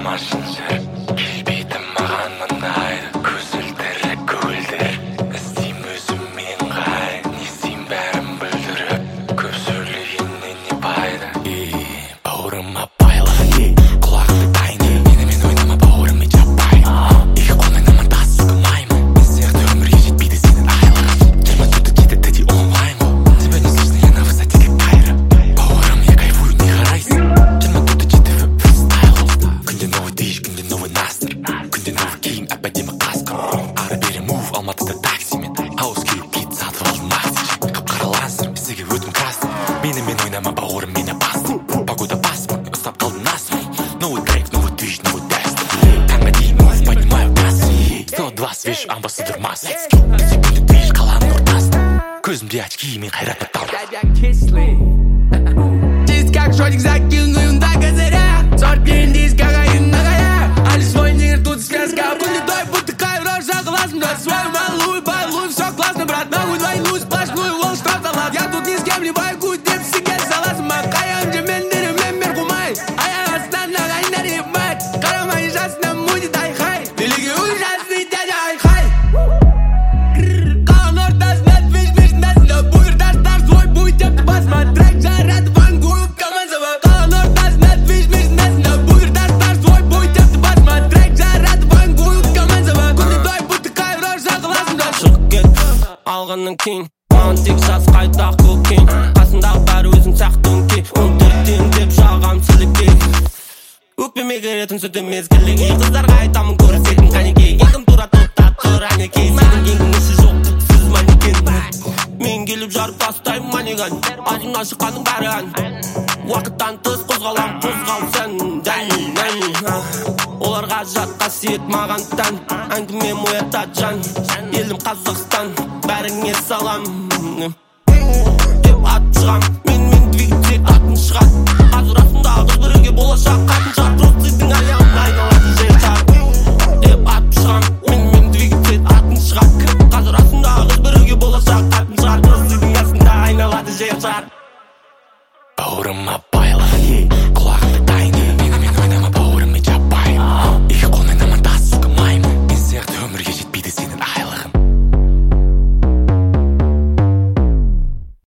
тамашын жүр келбейді маған мұнайды көзілдірі көгілдір іздейм өзіммен ғай не істейм бәрін бүлдіріп көп сөйлегеннен не пайда бауырыма байла құлақты дайын менімен ойнама бауырыммен жаппай қолыңнан тас қылмаймын мен сияқты өмірге жетпейді сенің айлығың 24 жетеді де онлайн ғой тебя не слышно я на высоте как Кайра бауырым я кайфую не қарайсың 24 жеті фристайл күнде новый движ күнде новый настыр күнде новый киім әп-әдемі қасқыр ары бері мув алматыда таксимен хаус келіп кит сатып алдым макси қап-қара лансер бізге өтім кастым менімен ойнама бауырым мені басты погода баспын ұстап қалдым насмын новый трек новый движ новый дәстүр таңға дейін мув поднимаю газ 102 свеж амбассадор масса бізде күнде движ қаланың ортасында көзімде очки мен қайрат батал Чист как шотик закинуем до козыря 41 диск кокаин на горе Али свой нигер тут связка Будет той будто кайрож за глазом Да свою малую байлую Все классно, брат, нахуй двойную сплошную Лол, штраф талап Я тут ни с кем не байгу Деп сиге саласым Қайым жемендерім мен қумай Аяқ астынан ағайындар ебмәт Қарамай жасынан мудит айқай Билігі ужасный дядя айқай Қалан ортасында движ-движнасында Бұйыр тастар свой буй депті басма Трек жарады вангуып командзава Қалан ортасында движ-движнасында Бұйыр тастар свой буй депті басма Трек жарады вангуып командзава Күнде той бұтты кайрож сақыласында Шығып кет алғаннан кейін маған тек жас қайта көкең қасындағы бәрі өзің сияқты өңкей 14-тен деп жағам сілекей өкпеме керетін сүті мезгіліге қыздарға айтамын көрсетің қанекей елдің тура тұта тұр әнекей сенің кеңің іші жоқ түпсіз манекен мен келіп жарып тастаймын манеган аузыңнан шыққаның бәрі ән уақыттан тыс қозғалам қозғал сән оларға жат қасиет маған тән әңгімем оятады жан елім Қазақстан бәріңе салам деп ат шығам мен двигатель атын шығады қазір расында қыз бірге болашақ қатын шығар